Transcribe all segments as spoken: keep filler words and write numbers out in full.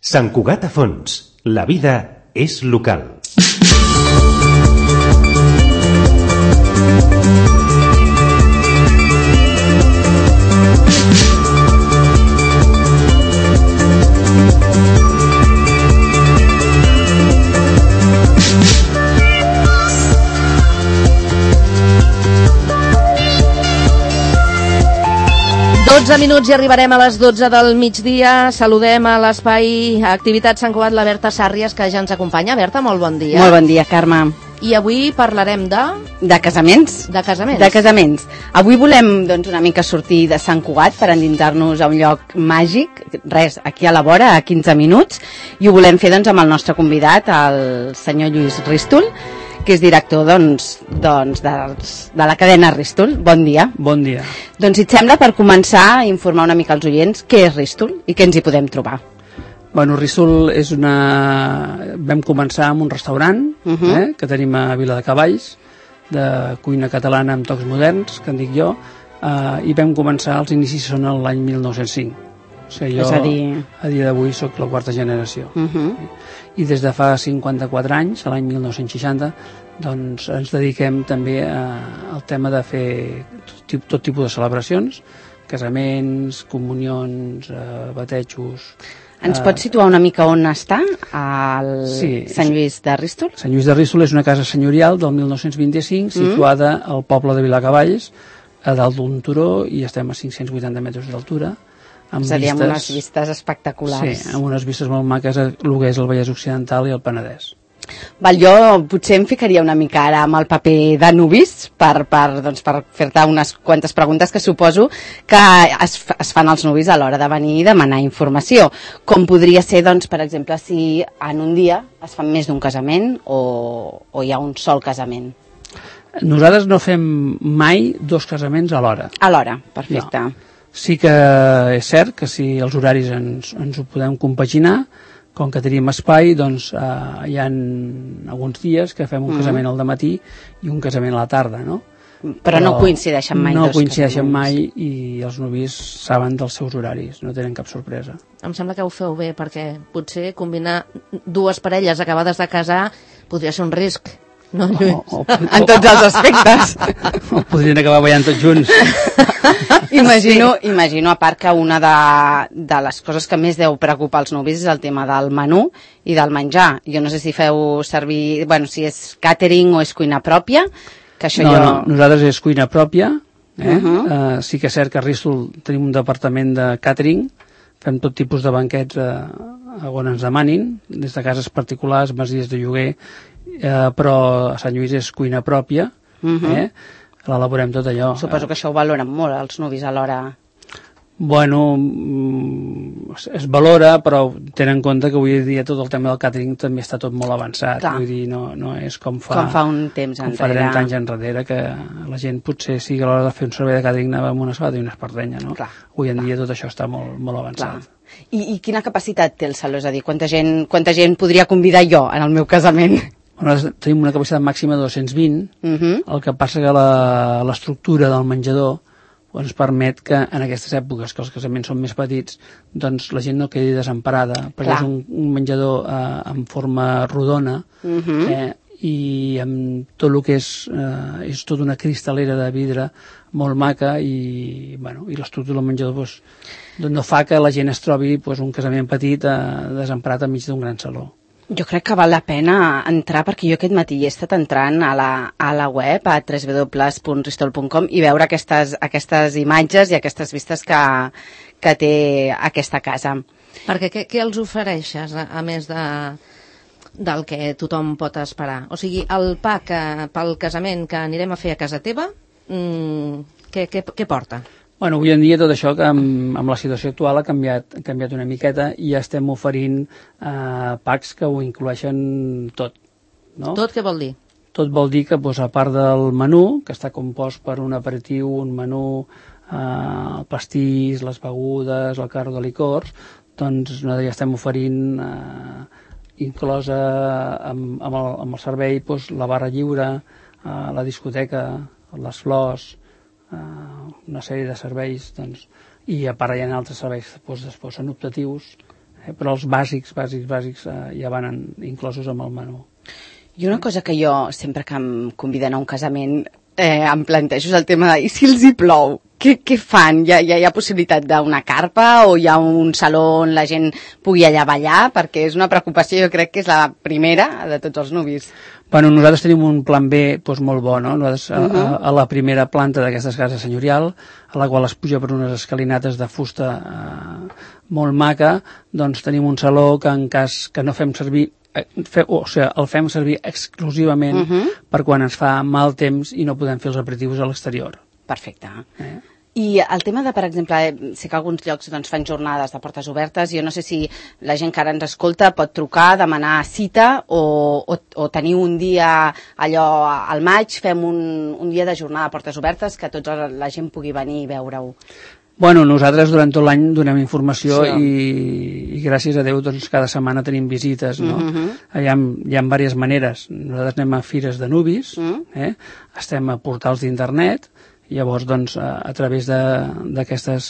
Sant Cugat a fons. La vida és local. dotze minuts i arribarem a les dotze del migdia. Saludem a l'Espai Activitat Sant Cugat la Berta Sàrries, que ja ens acompanya. Berta, molt bon dia. Molt bon dia, Carme. I avui parlarem de... De casaments. De casaments. De casaments. Avui volem, doncs, una mica sortir de Sant Cugat per endinsar-nos a un lloc màgic, res, aquí a la vora, a quinze minuts, i ho volem fer, doncs, amb el nostre convidat, el senyor Lluís Rístol, que és director, doncs, doncs de, de la cadena Rístol. Bon dia. Bon dia. Doncs, si et sembla, per començar a informar una mica als oients què és Rístol i què ens hi podem trobar. Bueno, Rístol és una... Vam començar amb un restaurant, uh -huh. eh, que tenim a Vila de Cavalls, de cuina catalana amb tocs moderns, que en dic jo, eh, i vam començar, els inicis són l'any mil nou-cents cinc. O sigui, jo, és a dir... a dia d'avui, sóc la quarta generació. Uh -huh. I des de fa cinquanta-quatre anys, a l'any mil nou-cents seixanta, doncs ens dediquem també a, al tema de fer tot, tot tipus de celebracions, casaments, comunions, eh, batejos... Ens pots situar una mica on està el sí, Sant Lluís de Rístol? Sant Lluís de Rístol és una casa senyorial del mil nou-cents vint-i-cinc, situada mm. al poble de Vilacavalls, a dalt d'un turó, i estem a cinc-cents vuitanta metres d'altura. És a dir, amb unes vistes espectaculars. Sí, amb unes vistes molt maques a el que és el Vallès Occidental i el Penedès. Val, jo potser em ficaria una mica ara amb el paper de nuvis per, per, doncs, per fer-te unes quantes preguntes que suposo que es, es fan els nuvis a l'hora de venir i demanar informació. Com podria ser, doncs, per exemple, si en un dia es fan més d'un casament o, o hi ha un sol casament? Nosaltres no fem mai dos casaments a l'hora. A l'hora, perfecte. No. Sí que és cert que si els horaris ens, ens ho podem compaginar, com que tenim espai, doncs eh, hi ha alguns dies que fem un mm. casament al dematí i un casament a la tarda, no? Però, Però no coincideixen mai no dos coincideixen casaments. mai i els nuvis saben dels seus horaris, no tenen cap sorpresa. Em sembla que ho feu bé, perquè potser combinar dues parelles acabades de casar podria ser un risc. No, Lluís? O, o, en tots els aspectes. O podrien acabar ballant tots junts. Imagino, sí. imagino, a part que una de, de les coses que més deu preocupar els nuvis és el tema del menú i del menjar. Jo no sé si feu servir, bueno, si és catering o és cuina pròpia, que això no, jo... No, nosaltres és cuina pròpia, eh? Uh -huh. uh, sí que és cert que a Rístol tenim un departament de catering, fem tot tipus de banquets a, a on ens demanin, des de cases particulars, masies de lloguer, eh, però a Sant Lluís és cuina pròpia, uh -huh. eh? L'elaborem tot allò. Suposo que això ho valoren molt els nuvis a l'hora. Bueno, es valora, però tenen en compte que avui dia tot el tema del catering també està tot molt avançat. Clar. Vull dir, no, no és com fa, com fa un temps com enrere. fa trenta anys enrere, que la gent potser sí que a l'hora de fer un servei de catering anava amb una sabata i una espardenya, no? Clar. Avui en Clar. dia tot això està molt, molt avançat. Clar. I, I quina capacitat té el saló? És a dir, quanta gent, quanta gent podria convidar jo en el meu casament? Nosaltres tenim una capacitat màxima de dos-cents vint, uh -huh. el que passa que l'estructura del menjador ens permet que en aquestes èpoques, que els casaments són més petits, doncs la gent no quedi desemparada, perquè Clar. és un, un menjador eh, en forma rodona, uh -huh. eh, i amb tot el que és, eh, és tota una cristalera de vidre molt maca, i, bueno, i l'estructura del menjador doncs, no fa que la gent es trobi doncs, un casament petit eh, desemparat enmig d'un gran saló. Jo crec que val la pena entrar, perquè jo aquest matí he estat entrant a la, a la web, a w w w punt ristol punt com, i veure aquestes, aquestes imatges i aquestes vistes que, que té aquesta casa. Perquè què, què els ofereixes, a, a més de, del que tothom pot esperar? O sigui, el pa que, pel casament que anirem a fer a casa teva, mmm, què, què, què porta? Bueno, avui en dia tot això que amb, amb la situació actual ha canviat, ha canviat una miqueta, i ja estem oferint eh, packs que ho incloeixen tot. No? Tot què vol dir? Tot vol dir que doncs, a part del menú, que està compost per un aperitiu, un menú, eh, el pastís, les begudes, el carro de licors, doncs nosaltres ja estem oferint eh, inclosa amb, amb, el, amb el servei doncs, la barra lliure, eh, la discoteca, les flors, una sèrie de serveis, doncs, i a part hi ha altres serveis doncs, després són optatius, eh? Però els bàsics, bàsics, bàsics eh, ja van en, inclosos amb el menú. I una cosa que jo, sempre que em conviden a un casament, eh, em plantejo és el tema de, i si els hi plou? Què, què fan? Hi ha, hi ha possibilitat d'una carpa o hi ha un saló on la gent pugui allà ballar? Perquè és una preocupació, jo crec que és la primera de tots els nuvis. Bueno, nosaltres tenim un plan B doncs, molt bo, no? Nosaltres, uh -huh. a, a la primera planta d'aquestes cases senyorial, a la qual es puja per unes escalinates de fusta eh, molt maca, doncs tenim un saló que en cas que no fem servir Fe, o sigui, el fem servir exclusivament uh -huh. per quan ens fa mal temps i no podem fer els aperitius a l'exterior. Perfecte. Eh? I el tema de, per exemple, sé que alguns llocs doncs, fan jornades de portes obertes, jo no sé si la gent que ara ens escolta pot trucar, demanar cita o, o, o tenir un dia allò al maig, fem un, un dia de jornada de portes obertes que tota la gent pugui venir i veure-ho. Bueno, nosaltres durant tot l'any donem informació sí. i, i gràcies a Déu doncs cada setmana tenim visites, no? Uh-huh. Hi ha, hi ha diverses maneres. Nosaltres anem a fires de nuvis, uh-huh. eh? Estem a portals d'internet, llavors doncs a, a través d'aquestes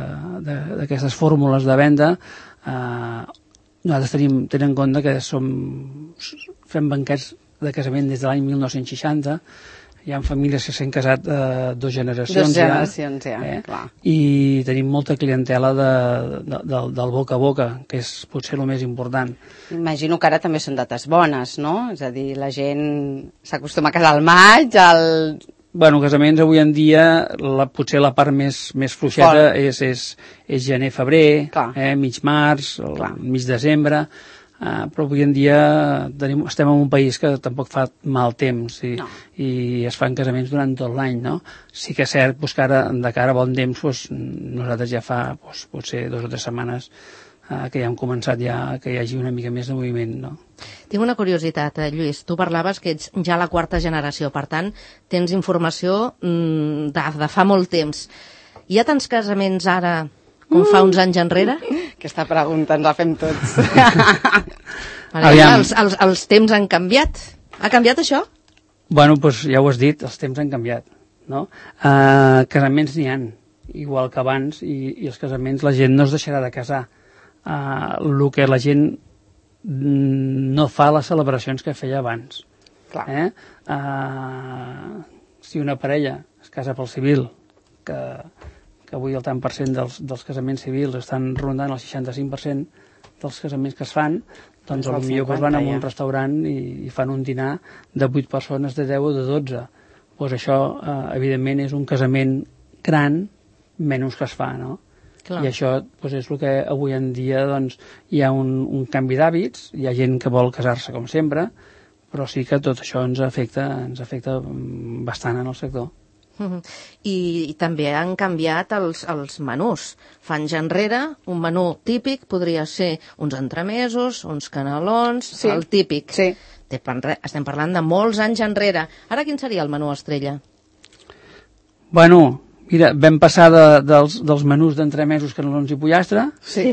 uh, fórmules de venda uh, nosaltres tenim, tenim en compte que som, fem banquets de casament des de l'any mil nou-cents seixanta. Hi ha famílies que s'han casat eh, dues generacions, dos generacions ja, ja eh? clar. I tenim molta clientela de, de, de, del boca a boca, que és potser el més important. Imagino que ara també són dates bones, no? És a dir, la gent s'acostuma a casar al maig, al... Bueno, casaments avui en dia, la, potser la part més, més fluixeta és, és, és gener-febrer, eh, mig març, el, mig desembre... Uh, però avui en dia tenim, estem en un país que tampoc fa mal temps i, no. i es fan casaments durant tot l'any, no? Sí que és cert pues, que ara, de cara a bon temps pues, nosaltres ja fa pues, potser dues o tres setmanes uh, que ja hem començat ja que hi hagi una mica més de moviment, no? Tinc una curiositat, eh, Lluís. Tu parlaves que ets ja la quarta generació, per tant, tens informació mm, de, de fa molt temps. Hi ha tants casaments ara com fa uns anys enrere? Aquesta pregunta ens la fem tots. Maria, els, els, els temps han canviat. Ha canviat això? Bueno, doncs ja ho has dit, els temps han canviat, no? Uh, casaments n'hi han, igual que abans, i, i els casaments la gent no es deixarà de casar. Uh, el que la gent no fa les celebracions que feia abans. Clar. Eh? Uh, si una parella es casa pel civil, que... que avui el tant per cent dels, dels casaments civils estan rondant el seixanta-cinc per cent dels casaments que es fan, doncs potser pues, van a un restaurant i, i fan un dinar de vuit persones, de deu o de dotze. Pues això, eh, evidentment, és un casament gran, menys que es fa, no? Clar. I això pues, és el que avui en dia doncs, hi ha un, un canvi d'hàbits, hi ha gent que vol casar-se com sempre, però sí que tot això ens afecta, ens afecta bastant en el sector. Uh-huh. I, I també han canviat els, els menús. Fa anys enrere, un menú típic podria ser uns entremesos, uns canelons, sí. el típic. Sí. Estem parlant de molts anys enrere. Ara quin seria el menú estrella? Bueno, mira, vam passar de, dels, dels menús d'entremesos, canelons i pollastre sí.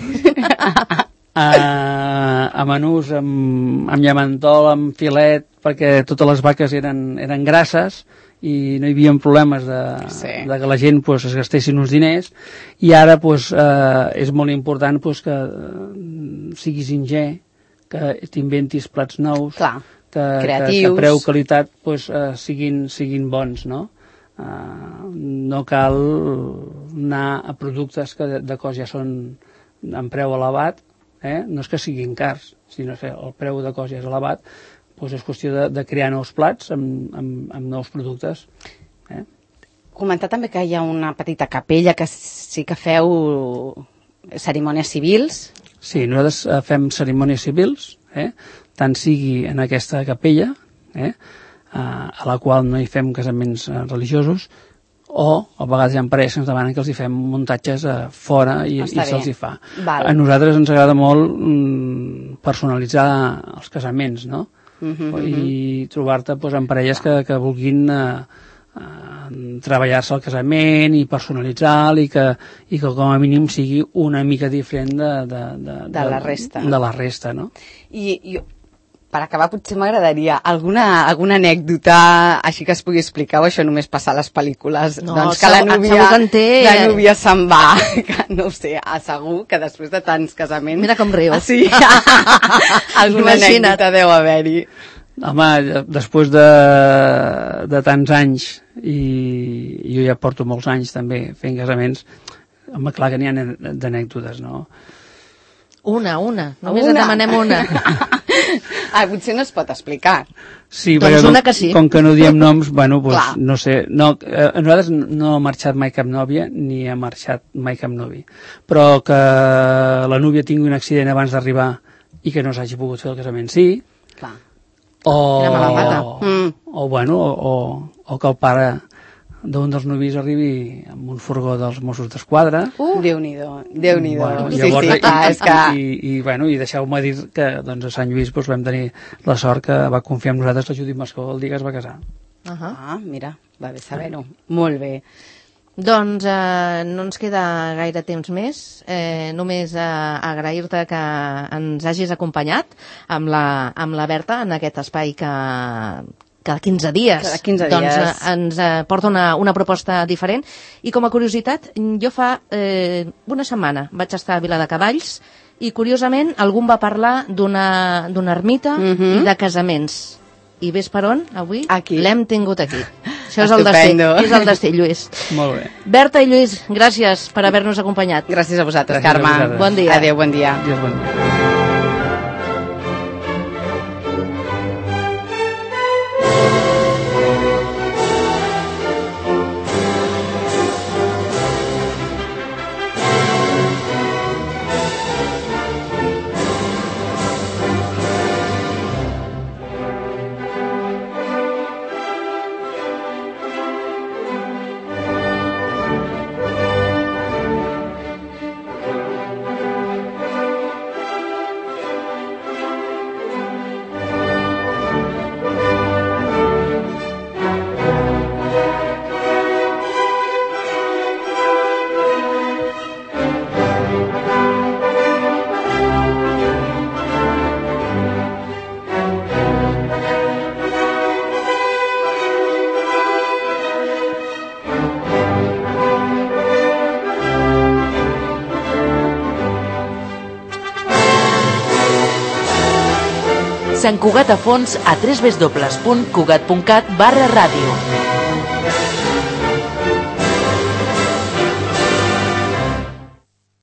a, a menús amb, amb llamentol, amb filet, perquè totes les vaques eren, eren grasses i no hi havia problemes de, sí. de que la gent pues, es gastessin uns diners, i ara pues, eh, és molt important pues, que eh, siguis ingè, que t'inventis plats nous, Clar, que, que, que preu qualitat pues, eh, siguin, siguin bons, no? Eh, no cal anar a productes que de, de cos ja són en preu elevat, eh? No és que siguin cars, sinó que el preu de cos ja és elevat, doncs és qüestió de, de crear nous plats amb, amb, amb nous productes. Eh? Comentar també que hi ha una petita capella que sí que feu cerimònies civils. Sí, nosaltres fem cerimònies civils, eh? tant sigui en aquesta capella, eh? a la qual no hi fem casaments religiosos, o a vegades hi ha parelles que ens demanen que els hi fem muntatges a fora i, i se'ls hi fa. Val. A nosaltres ens agrada molt mm, personalitzar els casaments, no? Uh-huh, uh-huh. I trobar-te pues, amb parelles que, que vulguin uh, uh, treballar-se el casament i personalitzar-lo i, que, i que com a mínim sigui una mica diferent de, de, de, de, de la resta. De la resta, no? I, i per acabar, potser m'agradaria alguna, alguna anècdota així que es pugui explicar, o això només passa a les pel·lícules. No, doncs que la segur- núvia, segur que en té- la núvia se'n va, que no ho sé, segur que després de tants casaments... Mira com riu. Ah, sí, alguna Imagina't. anècdota deu haver-hi. Home, després de, de tants anys, i jo ja porto molts anys també fent casaments, home, clar que n'hi ha d'anècdotes, no? Una, una. Només Una. et demanem una. Ah, potser no es pot explicar. Sí, Doncs perquè com, una que sí. com que no diem noms, bueno, pues, Clar. no sé, no, eh, a nosaltres no ha marxat mai cap nòvia, ni ha marxat mai cap novi, però que la núvia tingui un accident abans d'arribar i que no s'hagi pogut fer el casament, sí, Clar. o, Quina mala pata. o, Mm. o, bueno, o, o, o que el pare d'un dels novis arribi amb un furgó dels Mossos d'Esquadra. Uh. Déu-n'hi-do, Déu-n'hi-do. Bueno, sí, llavors, sí, clar, és que... i, i, i, bueno, i deixeu-me dir que doncs, a Sant Lluís doncs, vam tenir la sort que va confiar en nosaltres la Judit Mascó el dia que es va casar. Uh -huh. Ah, mira, va bé saber-ho. Molt bé. Doncs eh, no ens queda gaire temps més, eh, només eh, agrair-te que ens hagis acompanyat amb la, amb la Berta en aquest espai que cada quinze dies, Cada quinze doncs, dies. eh, ens eh, porta una, una proposta diferent. I com a curiositat, jo fa eh, una setmana vaig estar a Viladecavalls i curiosament algú em va parlar d'una d'una ermita Mhm. i de casaments. I ves per on, avui? Aquí. L'hem tingut aquí. Això és el destí, Estupendo. és el destí, Lluís. Molt bé. Berta i Lluís, gràcies per haver-nos acompanyat. Gràcies a vosaltres, Gràcies a Carme. vosaltres. Bon dia. Adéu, bon dia. Dies bon dia. Sant Cugat a fons a w w w punt cugat punt cat barra ràdio.